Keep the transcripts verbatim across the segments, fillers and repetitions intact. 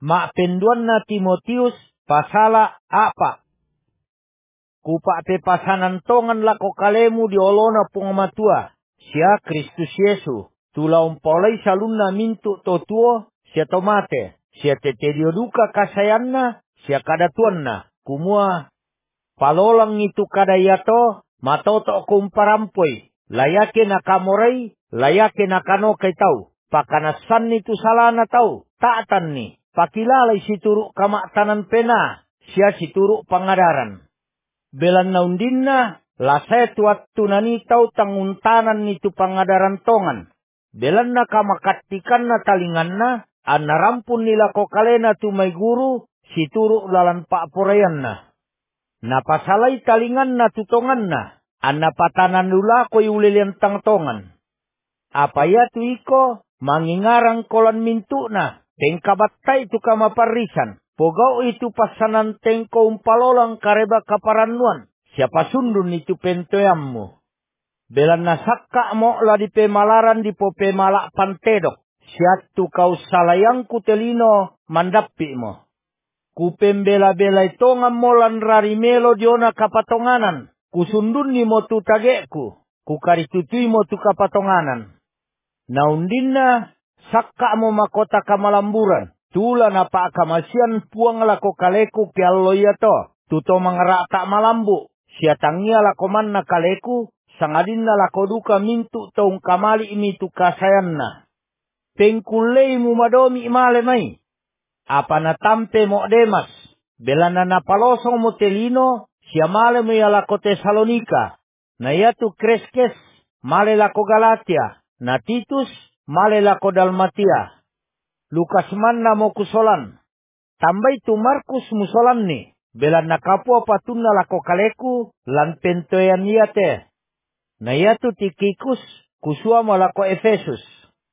mak penduan na Timotius pasala apa. Kupa pe pasanan tongan lako kalemu di olona pungamatua. Sia Kristus Yesu. Tula umpolai salunna mintu totuo. Sia tomate. Sia tetedio duka kasayanna. Sia kadatuanna. Kumua. Palolang itu kadayato. Matoto kumparampoi. Layake nakamorai. Layake nakano kay tau. Pakanasan itu salah na tau. Taatan ni. Pakilalay situruk kamaktanan pena. Sia situruk pangadaran. Belan naundin na, lasay tuat tunani tau tanguntanan nitu pangadaran tongan. Belan na kamakatikan na talingan na, an narampun nila ko kalena tu may guru, situru lalan paapurayan na. Napasalay talingan na tutongan na, an napatanan nula ko iulilian tang tongan. Apaya tu iko, mangingarang kolan mintu na, tengkabatay tu kamaparisan. Pogau itu pasanan tengko umpalolang kareba kaparanuan. Siapa sundun itu pentoyammu. Belan nasakka mo la di pemalaran di po pemalak pantedok. Siatu kau salayangku telino mandapi mo. Ku pembela-bela itongan mo lan rari melo diona kapatonganan. Ku sundun ni mo tu tageku. Ku karitutui mo tu kapatonganan. Naundinna sakka mo makota kamalamburan. Tula na pa kamasian puang lako kaleku piallo yato. Tuto mangerak tak malambu. Siatangia lako man na kaleku. Sangadin na lako duka mintu taung kamali imitu kasayan na. Pengkulei mu madomi male mai. Apa na tampe mo demas. Belana na palosong mo telino. Sia male mo yalako Tesalonika. Na yatu Kreskes. Male lako Galatia. Na Titus. Male lako Dalmatia. Lukas man na mo kusolan. Tambay tu Markus musolan ni. Belan nakapua patun na lako kaleku. Lan pentoyan yate. Na yatu Tikikus. Kusua mo lako Efesus.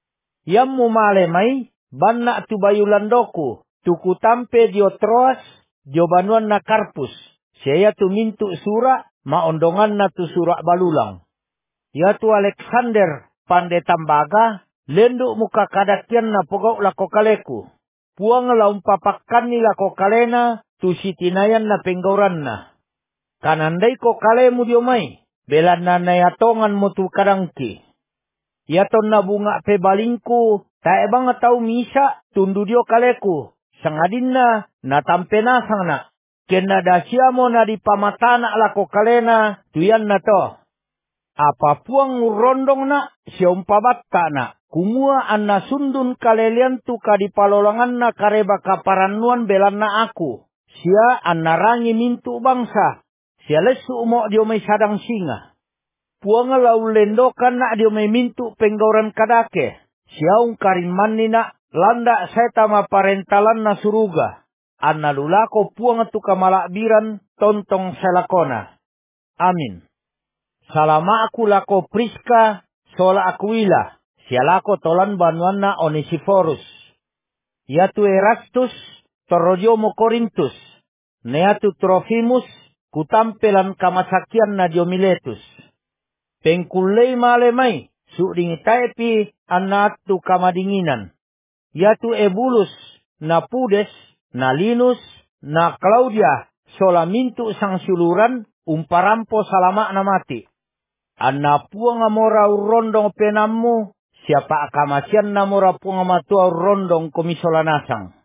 Yam mo male mai. Ban na tu bayulandoku. Tuku tampe Diotroas. Diobanuan na Karpus. Siya tu mintu sura. Maondongan na tu sura balulang. Yatu Alexander pandetambaga. Lenduk muka kadatian na pogok lako kaleku. Puang laum papakan ni lako kalena. Tu sitinayan na penggauran na. Kanandai ko kalemu diomai. Belan na nayatongan mo tu kadangki. Yaton na bunga pe balingku. Tae bang tau misa. Tundu dio kaleku. Sangadin na natampe nasang na. Kena dasya mo na di pamatana lako kalena. Tuyan na to. Apa puang rondong na. Siumpabatta na. Kumua anna sundun kalelian tu kadipalolangan na kareba kaparanuan belan na aku. Sia anna rangi mintu bangsa. Sia lesu mo dio may sadang singa. Puanga lau lendokan na dio may mintu penggauran kadake. Sia ung kariman ni na landa seta maparentalan na suruga. Anna lulako puanga tu kamalakbiran tontong selakona. Amin. Salama aku lako Priska sola akuila. Sialako tolan banuan na Onesiforus. Yatu Erastus torrojomo Korintus. Neatu Trofimus kutampelan kamasakian na Diomiletus. Pengkulei male mai suding taepi anatu kamadinginan. Yatu Ebulus na Pudes na Linus na Claudia solamintu sang suluran umparampo salama na mati. Anna puang amora urondong penammu. Siapa akamasian namora pungamatua rondong komisolanasang.